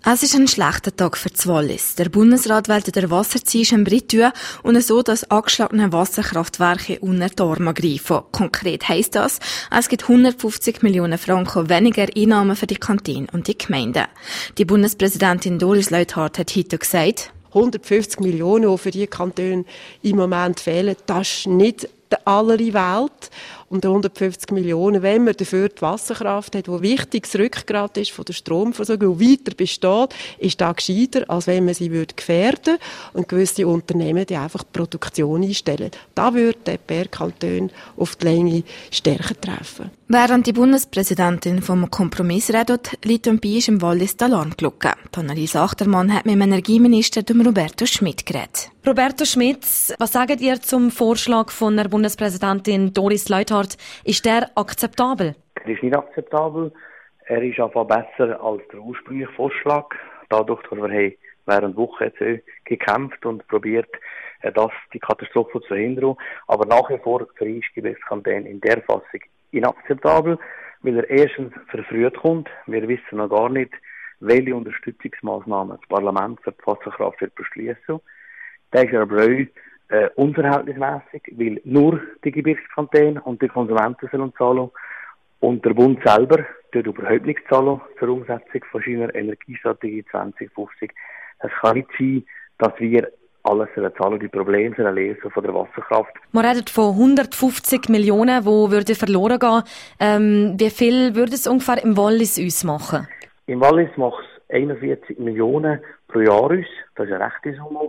Es ist ein schlechter Tag für das Wallis. Der Bundesrat wählt den Wasserziehschirm tun und so, dass angeschlagene Wasserkraftwerke unter die Arme greifen. Konkret heisst das, es gibt 150 Millionen Franken weniger Einnahmen für die Kantine und die Gemeinden. Die Bundespräsidentin Doris Leuthard hat heute gesagt, 150 Millionen, die für die Kantone im Moment fehlen, das ist nicht die aller Welt. Und 150 Millionen, wenn man dafür die Wasserkraft hat, die wichtiges Rückgrat ist von der Stromversorgung, die weiter besteht, ist das gescheiter, als wenn man sie gefährden würde und gewisse Unternehmen die einfach die Produktion einstellen. Da würde per Kanton auf die Länge stärker treffen. Während die Bundespräsidentin vom Kompromiss redet, liegt am Bisch im Wallis die Alarmglocke. Anneliese Achtermann hat mit dem Energieminister Roberto Schmidt geredet. Roberto Schmidt, was sagt ihr zum Vorschlag von der Bundespräsidentin Doris Leuthard? Ist der akzeptabel? Er ist nicht akzeptabel. Er ist einfach besser als der ursprüngliche Vorschlag. Dadurch, dass wir während Wochen jetzt gekämpft und probiert, die Katastrophe zu verhindern. Aber nach wie vor für uns gibt es Kantone in der Fassung inakzeptabel, weil er erstens verfrüht kommt. Wir wissen noch gar nicht, welche Unterstützungsmaßnahmen das Parlament für die Wasserkraft wird beschließen. Der ist aber auch unverhältnismäßig, weil nur die Gebirgskantone und die Konsumenten sollen zahlen und der Bund selber tut überhaupt nichts zahlen zur Umsetzung von seiner Energiestrategie 2050. Es kann nicht sein, dass wir alles zahlen, die Probleme lösen von der Wasserkraft. Man redet von 150 Millionen, die verloren gehen. Wie viel würde es ungefähr im Wallis ausmachen? Im Wallis macht es 41 Millionen pro Jahr aus. Das ist eine rechte Summe.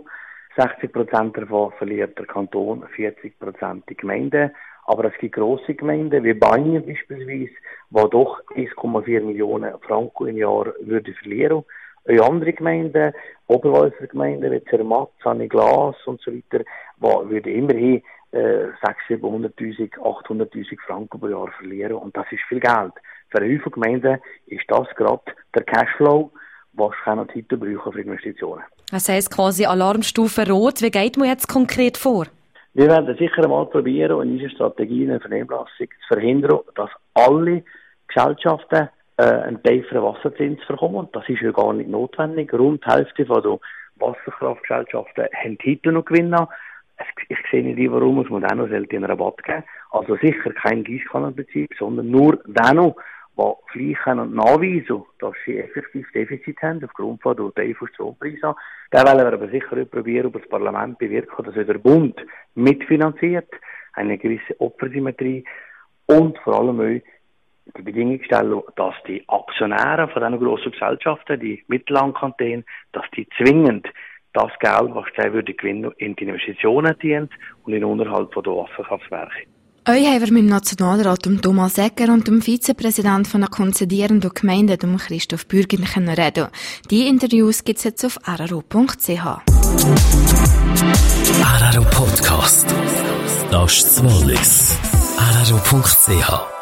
60% davon verliert der Kanton, 40% die Gemeinden. Aber es gibt grosse Gemeinden, wie Banien beispielsweise, die doch 1,4 Millionen Franken im Jahr würden verlieren. Auch andere Gemeinden, Oberwalliser Gemeinden wie Zermatt, Sanni Glas und so weiter, die würden immerhin 600'000, 700'000, 800'000 Franken pro Jahr verlieren. Und das ist viel Geld. Für viele Gemeinden ist das gerade der Cashflow, was noch heute brauchen für Investitionen. Das heisst quasi Alarmstufe Rot. Wie geht man jetzt konkret vor? Wir werden sicher einmal probieren, in unserer Strategie in der Vernehmlassung zu verhindern, dass alle Gesellschaften einen tieferen Wasserzins bekommen. Das ist ja gar nicht notwendig. Rund die Hälfte der Wasserkraftgesellschaften haben heute noch Gewinne. Ich sehe nicht, warum es dann noch einen Rabatt geben. Also sicher kein Giesskannenprinzip, sondern nur dann, die vielleicht nachweisen, dass sie effektiv Defizit haben aufgrund von der tiefen Strompreise. Da wollen wir aber sicher probieren, über das Parlament bewirken, dass der Bund mitfinanziert, eine gewisse Opfersymmetrie und vor allem auch die Bedingung stellen, dass die Aktionäre von diesen grossen Gesellschaften, die Mittellandkantone, dass die zwingend das Geld, was sie würden gewinnen, in die Investitionen dient und in den Unterhalt der Wasserkraftwerke. Euch haben wir mit dem Nationalrat Thomas Egger und dem Vizepräsidenten der konzidierenden Gemeinde, Christoph Bürgin, reden. Die Interviews gibt es jetzt auf rro.ch. RRO Podcast. Das ist das Wallis. rro.ch